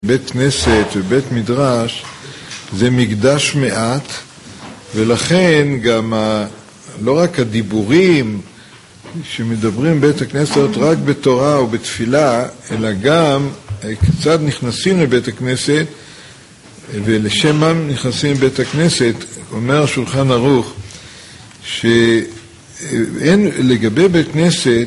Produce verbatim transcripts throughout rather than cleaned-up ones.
בית כנסת ובית מדרש זה מקדש מעט, ולכן גם ה, לא רק הדיבורים שמדברים בית הכנסת רק בתורה או בתפילה, אלא גם כיצד נכנסים לבית הכנסת ולשם מה נכנסים לבית הכנסת. אומר השולחן ערוך שאין לגבי בית כנסת,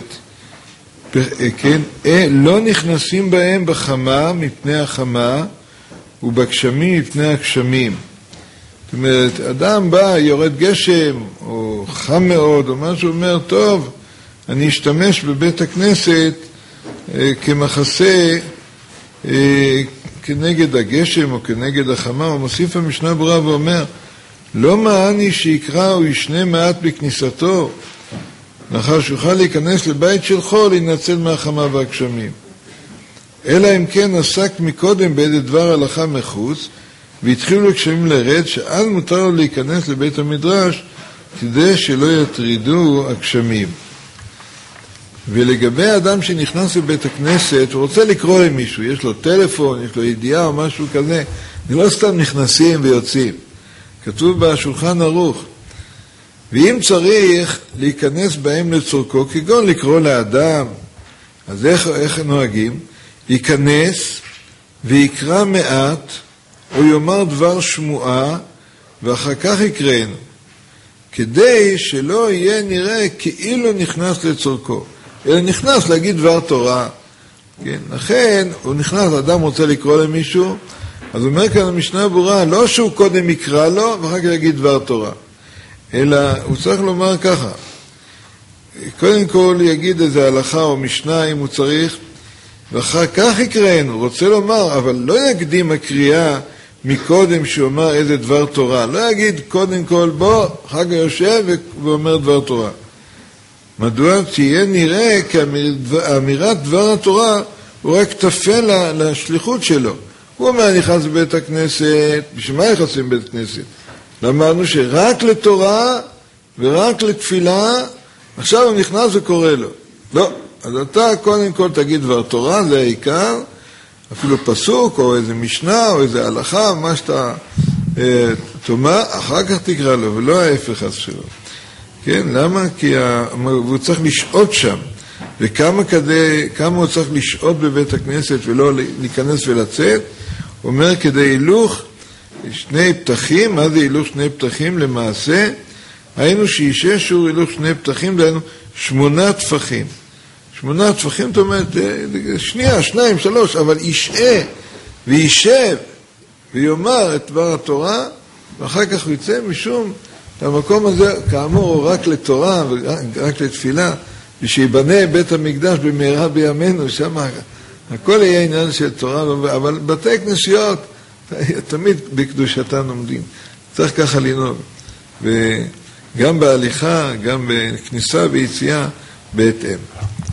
כן, לא נכנסים בהם בחמה מפני החמה ובגשמים מפני הגשמים. זאת אומרת, אדם בא, יורד גשם או חם מאוד או משהו, אומר, טוב, אני אשתמש בבית הכנסת אה, כמחסה אה, כנגד הגשם או כנגד החמה. הוא מוסיף המשנה ברורה ואומר, לא מעני שיקרא או ישנה מעט בכניסתו, לאחר שיוכל להיכנס לבית של חול, להינצל מהחמה והגשמים. אלא אם כן עסק מקודם באיזה דבר הלכה מחוץ, והתחילו לגשמים לרד, שעל מותר לו להיכנס לבית המדרש, כדי שלא יטרידו הגשמים. ולגבי האדם שנכנס לבית הכנסת, הוא רוצה לקרוא למישהו, יש לו טלפון, יש לו ידיעה או משהו כזה, לא סתם נכנסים ויוצאים. כתוב בשולחן ערוך, ואם צריך להיכנס בהם לצורכו, כגון לקרוא לאדם, אז איך, איך נוהגים? ייכנס ויקרא מעט, או יאמר דבר שמועה, ואחר כך יקראנו, כדי שלא יהיה נראה כאילו נכנס לצורכו, אלא נכנס להגיד דבר תורה. כן? לכן, הוא נכנס, אדם רוצה לקרוא למישהו, אז הוא אומר כאן המשנה ברורה, לא שהוא קודם יקרא לו, ואחר כך יגיד דבר תורה. אלא הוא צריך לומר ככה, קודם כל יגיד איזה הלכה או משנה אם הוא צריך, ואחר כך יקראנו. הוא רוצה לומר, אבל לא יקדים הקריאה מקודם שאומר איזה דבר תורה. לא יגיד קודם כל בוא, אחר כך יושב ואומר דבר תורה. מדוע? תהיה נראה כי אמירת דבר התורה הוא רק תפל לשליחות שלו. הוא אומר נכנס לבית הכנסת, בשביל מה נכנסים לבית הכנסת? אמרנו שרק לתורה ורק לתפילה, עכשיו הוא נכנס וקורא לו. לא, אז אתה קודם כל תגיד דבר תורה, זה העיקר, אפילו פסוק או איזה משנה או איזה הלכה, מה שאתה אה, תאמר, אחר כך תקרא לו, ולא ההפך אז שלו. כן, למה? כי הוא צריך לשעות שם, וכמה כדי, כמה הוא צריך לשעות בבית הכנסת ולא להיכנס ולצאת, הוא אומר כדי הילוך, שני פתחים. מה זה הילוך שני פתחים? למעשה, היינו שישה שיעור הילוך שני פתחים, דהיינו שמונה טפחים. שמונה טפחים, זאת אומרת, שנייה, שניים, שלוש, אבל ישעה וישב ויאמר את דבר התורה, ואחר כך הוא יצא משום, המקום הזה, כאמור, הוא רק לתורה ורק לתפילה, ושיבנה בית המקדש במהרה בימינו, שם הכל יהיה עניין של תורה, אבל בתי כנסיות, תמיד בקדושתן עומדים. צריך ככה לנהוג. וגם בהליכה, גם בכניסה ויציאה בהתאם.